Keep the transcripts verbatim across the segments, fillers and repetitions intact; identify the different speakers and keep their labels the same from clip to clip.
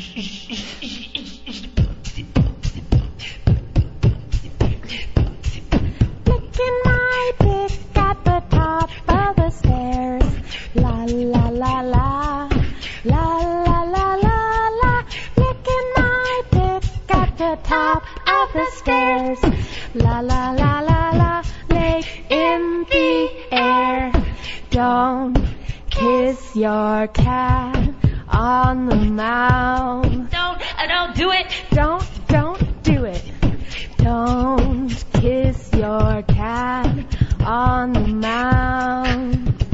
Speaker 1: Licking my dick at the top of the stairs. La la la la. La la la la la. Licking my dick at the top of the stairs. La la la la la. Leg in the air. Don't kiss your cat on the mouth.
Speaker 2: Don't, uh, don't do it.
Speaker 1: Don't, don't do it. Don't kiss your cat on the mouth.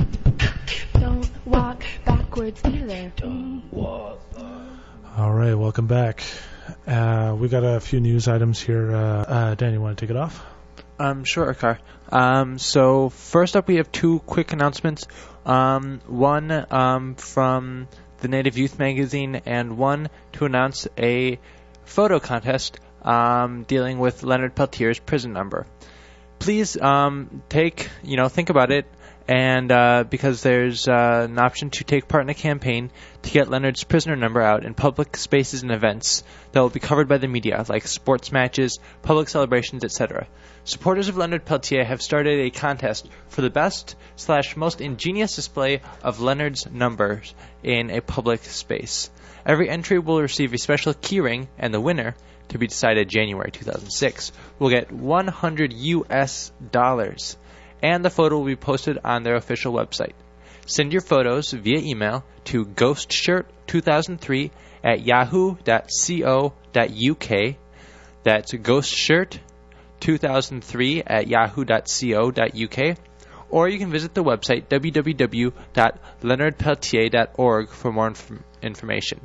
Speaker 1: Don't walk backwards either.
Speaker 3: Don't walk. All right, welcome back. Uh, we got a few news items here. Uh, uh, Dan, you want to take it off?
Speaker 4: Um, sure, Akar. Um, so first up, we have two quick announcements. Um, one um, from the Native Youth magazine, and one to announce a photo contest um, dealing with Leonard Peltier's prison number. Please um, take, you know, think about it, and uh, because there's uh, an option to take part in a campaign to get Leonard's prisoner number out in public spaces and events that will be covered by the media, like sports matches, public celebrations, et cetera. Supporters of Leonard Peltier have started a contest for the best slash most ingenious display of Leonard's numbers in a public space. Every entry will receive a special keyring, and the winner, to be decided January two thousand six, will get one hundred U S dollars. And the photo will be posted on their official website. Send your photos via email to ghostshirt two thousand three at yahoo dot co dot uk. That's ghostshirt two thousand three at yahoo dot co dot uk. Or you can visit the website w w w dot leonard peltier dot org for more inf- information.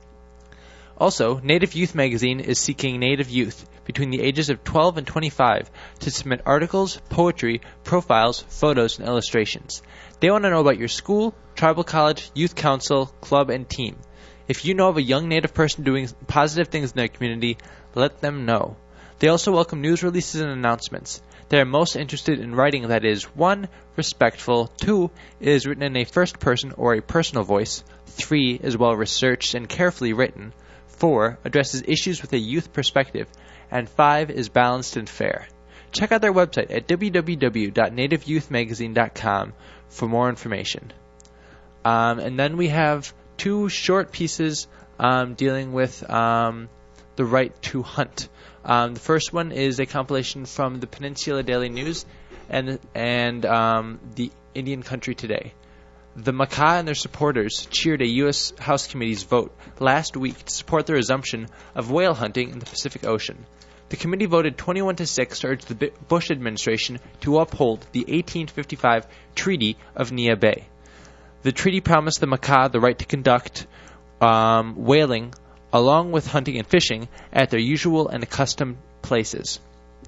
Speaker 4: Also, Native Youth magazine is seeking Native youth between the ages of twelve and twenty-five to submit articles, poetry, profiles, photos, and illustrations. They want to know about your school, tribal college, youth council, club, and team. If you know of a young Native person doing positive things in their community, let them know. They also welcome news releases and announcements. They are most interested in writing that is one, respectful, two, is written in a first person or a personal voice, three, is well researched and carefully written, four, addresses issues with a youth perspective, and five, is balanced and fair. Check out their website at w w w dot native youth magazine dot com for more information. Um, and then we have two short pieces um, dealing with um, the right to hunt. Um, the first one is a compilation from the Peninsula Daily News and and um, the Indian Country Today. The Makah and their supporters cheered a U S House Committee's vote last week to support the resumption of whale hunting in the Pacific Ocean. The committee voted twenty-one to six to urge the Bush administration to uphold the eighteen fifty-five Treaty of Nia Bay. The treaty promised the Makah the right to conduct um, whaling along with hunting and fishing at their usual and accustomed places.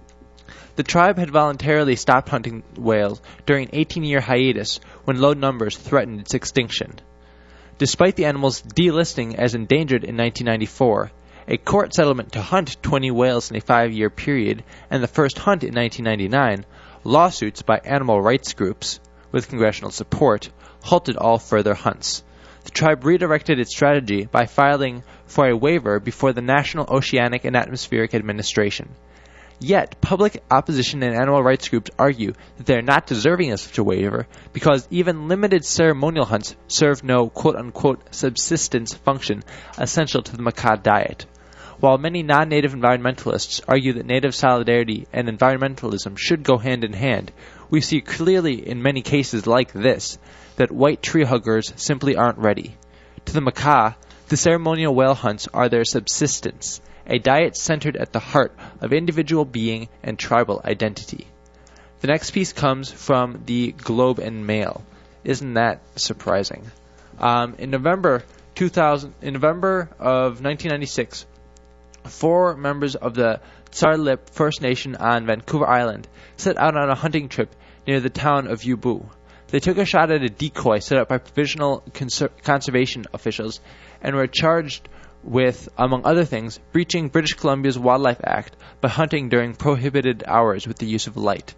Speaker 4: The tribe had voluntarily stopped hunting whales during an eighteen-year hiatus when low numbers threatened its extinction. Despite the animal's delisting as endangered in nineteen ninety-four, a court settlement to hunt twenty whales in a five-year period, and the first hunt in nineteen ninety-nine, lawsuits by animal rights groups, with congressional support, halted all further hunts. The tribe redirected its strategy by filing for a waiver before the National Oceanic and Atmospheric Administration. Yet, public opposition and animal rights groups argue that they are not deserving of such a waiver because even limited ceremonial hunts serve no quote-unquote subsistence function essential to the Makah diet. While many non-native environmentalists argue that native solidarity and environmentalism should go hand in hand, we see clearly in many cases like this that white tree huggers simply aren't ready. To the Makah, the ceremonial whale hunts are their subsistence, a diet centered at the heart of individual being and tribal identity. The next piece comes from the Globe and Mail. Isn't that surprising? Um, in November two thousand, in November of nineteen ninety-six, four members of the Tsarlip First Nation on Vancouver Island set out on a hunting trip near the town of Yubu. They took a shot at a decoy set up by provisional conser- conservation officials and were charged with, among other things, breaching British Columbia's Wildlife Act by hunting during prohibited hours with the use of light.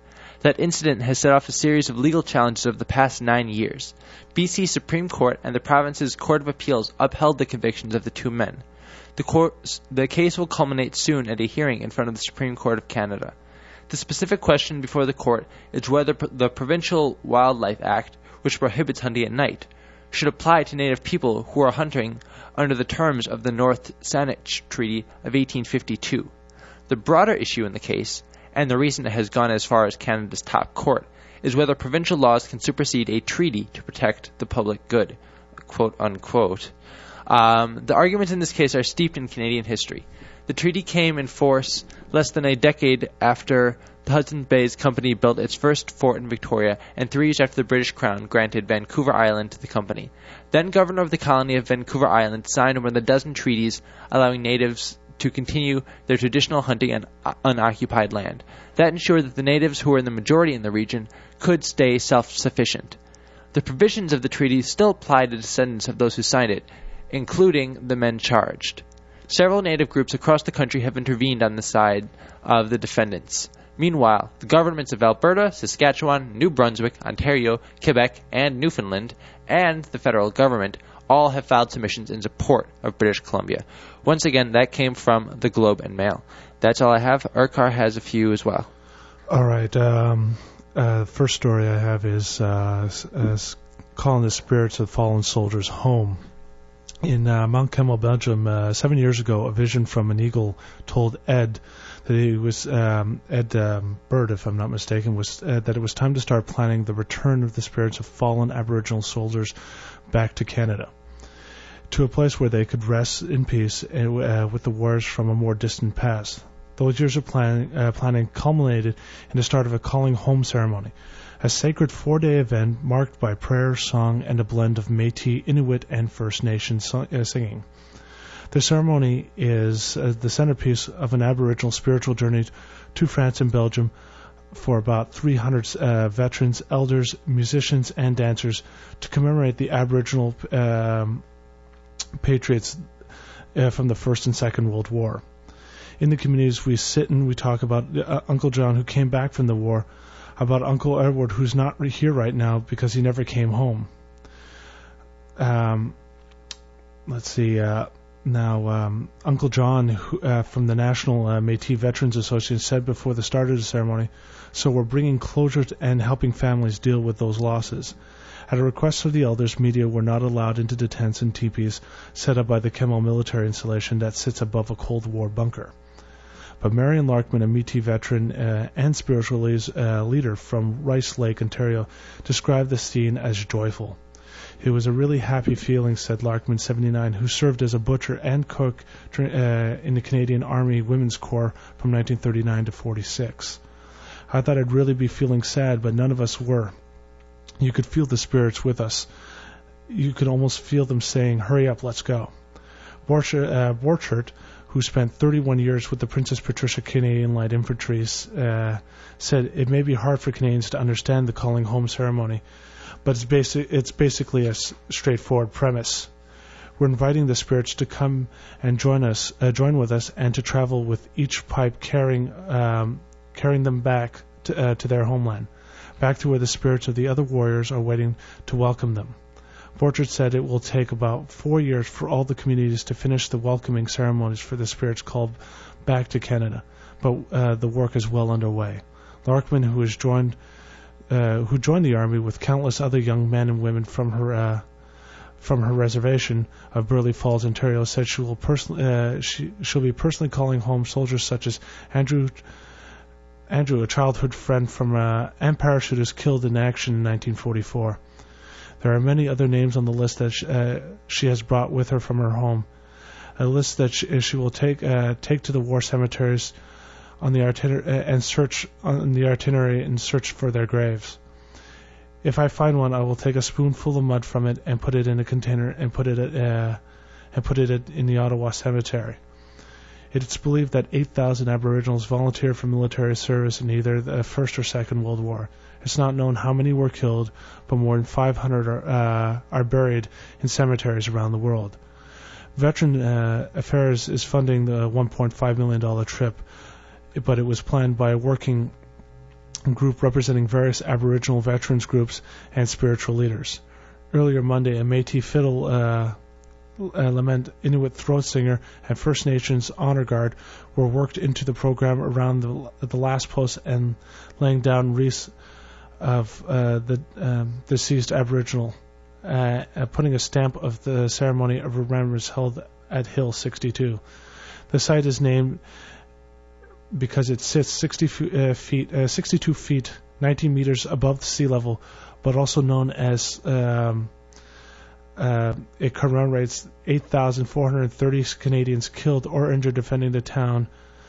Speaker 4: That incident has set off a series of legal challenges over the past nine years. B C Supreme Court and the province's Court of Appeals upheld the convictions of the two men. The, court, the case will culminate soon at a hearing in front of the Supreme Court of Canada. The specific question before the court is whether the Provincial Wildlife Act, which prohibits hunting at night, should apply to Native people who are hunting under the terms of the North Saanich Treaty of eighteen fifty-two. The broader issue in the case, and the reason it has gone as far as Canada's top court, is whether provincial laws can supersede a treaty to protect the public good, quote unquote. Um, the arguments in this case are steeped in Canadian history. The treaty came in force less than a decade after the Hudson's Bay Company built its first fort in Victoria, and three years after the British Crown granted Vancouver Island to the company. Then Governor of the colony of Vancouver Island signed more than a dozen treaties allowing natives to continue their traditional hunting on uh, unoccupied land. That ensured that the natives who were in the majority in the region could stay self-sufficient. The provisions of the treaty still apply to descendants of those who signed it, including the men charged. Several native groups across the country have intervened on the side of the defendants. Meanwhile, the governments of Alberta, Saskatchewan, New Brunswick, Ontario, Quebec, and Newfoundland, and the federal government all have filed submissions in support of British Columbia. Once again, that came from the Globe and Mail. That's all I have. Urquhart has a few as well.
Speaker 3: All right. Um, uh, first story I have is uh, uh, calling the spirits of fallen soldiers home. In uh, Mount Kemmel, Belgium, uh, seven years ago, a vision from an eagle told Ed that he was um, Ed um, Bird, if I'm not mistaken, was uh, that it was time to start planning the return of the spirits of fallen Aboriginal soldiers back to Canada, to a place where they could rest in peace uh, with the wars from a more distant past. Those years of plan, uh, planning culminated in the start of a calling home ceremony, a sacred four-day event marked by prayer, song, and a blend of Métis, Inuit, and First Nation so- uh, singing. The ceremony is uh, the centerpiece of an Aboriginal spiritual journey to France and Belgium for about three hundred uh, veterans, elders, musicians, and dancers to commemorate the Aboriginal um, patriots uh, from the First and Second World War. In the communities, we sit and we talk about uh, Uncle John, who came back from the war, about Uncle Edward, who's not here right now because he never came home. Um, let's see. Uh, now, um, Uncle John who, uh, from the National uh, Métis Veterans Association said before the start of the ceremony, so we're bringing closure to, and helping families deal with those losses. At a request of the elders, media were not allowed into the tents and teepees set up by the Kemmel military installation that sits above a Cold War bunker. But Marion Larkman, a Métis veteran uh, and spiritual uh, leader from Rice Lake, Ontario, described the scene as joyful. It was a really happy feeling, said Larkman, seventy-nine, who served as a butcher and cook uh, in the Canadian Army Women's Corps from nineteen thirty-nine to forty-six. I thought I'd really be feeling sad, but none of us were. You could feel the spirits with us. You could almost feel them saying, hurry up, let's go. Borchert, uh, Borchert, who spent thirty-one years with the Princess Patricia Canadian Light Infantry, uh, said it may be hard for Canadians to understand the calling home ceremony, but it's, basic, it's basically a s- straightforward premise. We're inviting the spirits to come and join us, uh, join with us, and to travel with each pipe carrying um, carrying them back to, uh, to their homeland, back to where the spirits of the other warriors are waiting to welcome them. Borchert said it will take about four years for all the communities to finish the welcoming ceremonies for the spirits called back to Canada, but uh, the work is well underway. Larkman, who has joined, uh, who joined the army with countless other young men and women from her uh, from her reservation of Burleigh Falls, Ontario, said she will person- uh, she she'll be personally calling home soldiers such as Andrew. Andrew, a childhood friend from uh, and parachutist killed in action in nineteen forty-four. There are many other names on the list that she, uh, she has brought with her from her home, a list that she, she will take uh, take to the war cemeteries on the itinerary uh, and search on the itinerary and search for their graves. If I find one, I will take a spoonful of mud from it and put it in a container and put it at, uh, and put it at, in the Ottawa cemetery. It's believed that eight thousand Aboriginals volunteered for military service in either the First or Second World War. It's not known how many were killed, but more than five hundred are, uh, are buried in cemeteries around the world. Veteran uh, Affairs is funding the one point five million dollars trip, but it was planned by a working group representing various Aboriginal veterans groups and spiritual leaders. Earlier Monday, a Métis fiddle uh, uh, lament, Inuit throat singer, and First Nations honor guard were worked into the program around the, the last post and laying down wreaths of uh, the um, deceased Aboriginal, uh, uh, putting a stamp of the ceremony of remembrance held at Hill sixty-two. The site is named because it sits sixty uh, feet, uh, sixty-two feet, nineteen meters above sea level, but also known as um, uh, it commemorates eight thousand four hundred thirty Canadians killed or injured defending the town.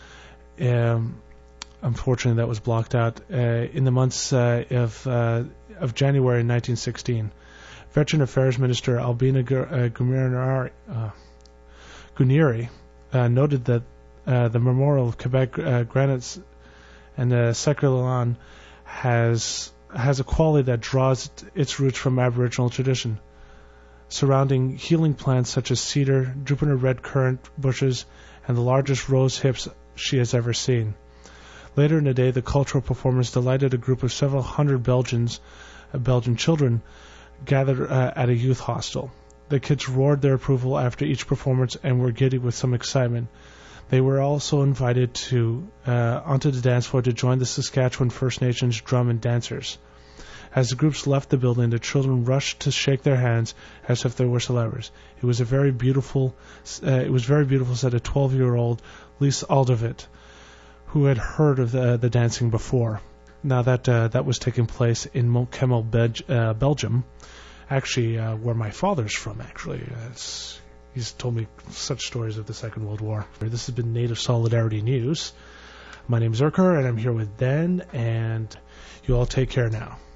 Speaker 3: Um, unfortunately, that was blocked out uh, in the months uh, of uh, of January nineteen sixteen. Veteran Affairs Minister Albina Guinieri uh, Guinieri, uh, noted that uh, the Memorial of Quebec uh, Granites and uh, Sacre-Lelan has has a quality that draws its roots from Aboriginal tradition, surrounding healing plants such as cedar, Jupiter red currant bushes, and the largest rose hips she has ever seen. Later in the day, the cultural performance delighted a group of several hundred Belgians, uh, Belgian children, gathered uh, at a youth hostel. The kids roared their approval after each performance and were giddy with some excitement. They were also invited to uh, onto the dance floor to join the Saskatchewan First Nations drum and dancers. As the groups left the building, the children rushed to shake their hands as if they were celebrities. It was a very beautiful. Uh, it was very beautiful, said a twelve-year-old Lise Aldervit, who had heard of the, the dancing before. Now that uh, that was taking place in Mont-Kemmel, Bel- uh, Belgium, actually uh, where my father's from. Actually, uh, it's, he's told me such stories of the Second World War. This has been Native Solidarity News. My name is Urquhart, and I'm here with Dan, and you all take care now.